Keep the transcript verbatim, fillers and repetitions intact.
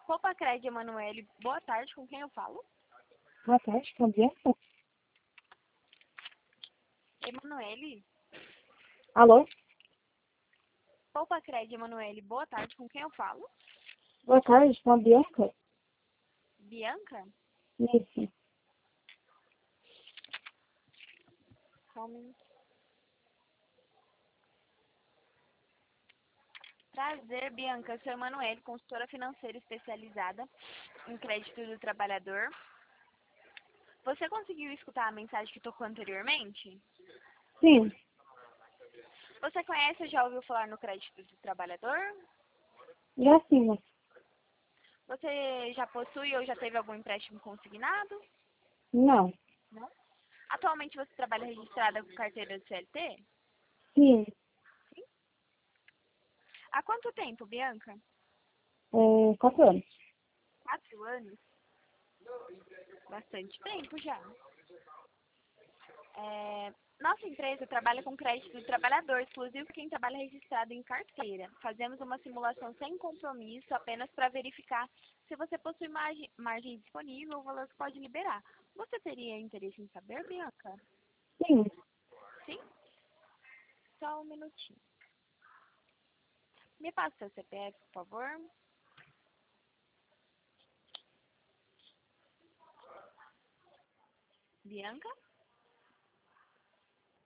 Copa Cred Emanuele, boa tarde, com quem eu falo? Boa tarde, com a Bianca? Emanuele? Alô? Copa Cred Emanuele, boa tarde, com quem eu falo? Boa tarde, com a Bianca? Bianca? Isso. Só um minuto. Prazer, Bianca. Eu sou Emanuele, consultora financeira especializada em crédito do trabalhador. Você conseguiu escutar a mensagem que tocou anteriormente? Sim. Você conhece ou já ouviu falar no crédito do trabalhador? Já sim, mas Você já possui ou já teve algum empréstimo consignado? não. Não. Atualmente você trabalha registrada com carteira de C L T? Sim. Há quanto tempo, Bianca? É, quatro anos. Quatro anos? Bastante tempo já. É, nossa empresa trabalha com crédito do trabalhador, exclusivo para quem trabalha registrado em carteira. Fazemos uma simulação sem compromisso, apenas para verificar se você possui margem, margem disponível ou o valor que pode liberar. Você teria interesse em saber, Bianca? Sim. Sim? Só um minutinho. Me passa seu C P F, por favor. Bianca?